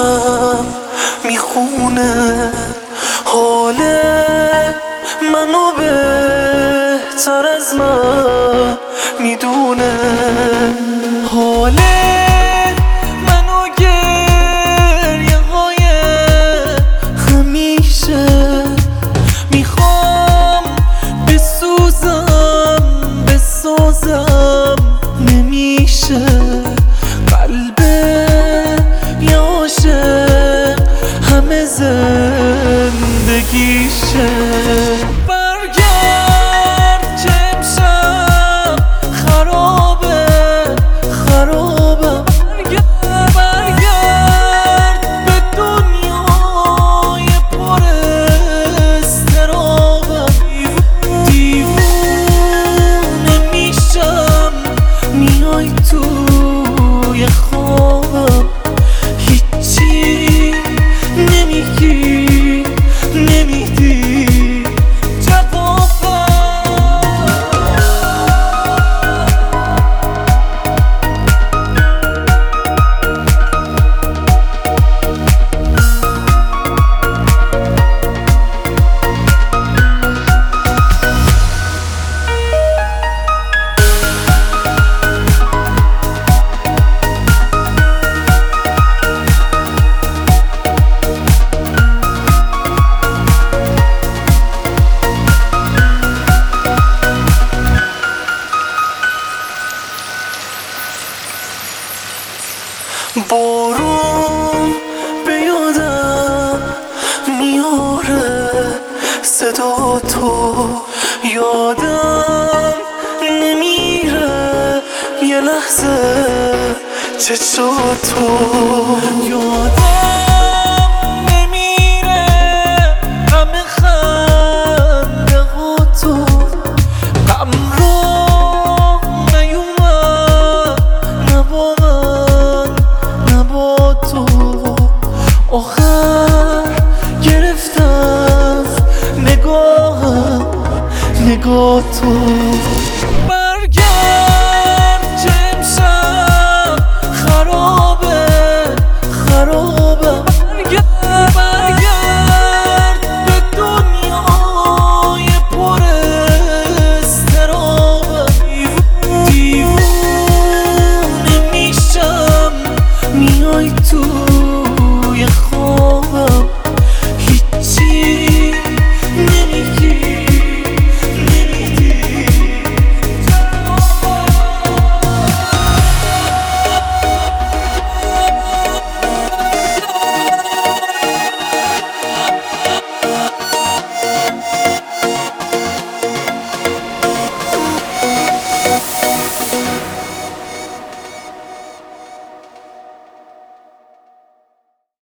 چشمم میخونه حال منو بهتر از من میدونه، حال منو گریه های همیشه میخوام بسازم نمیشه، قلب یه عاشق همه زندگیشه. برگرد که امشب خرابم، برگرد به دنیای پر اضطرابم. دیوونه میشم میای توی خوابم، هیچی نمیگی نمیدی جوابم. بارون به یادم میاره صدا تو، یادم نمیره یه لحظه چشاتو، یادم نمیره همه خنده ها تو، غم رو نیومد نبا تو، آخر گرفتم نگاه تو.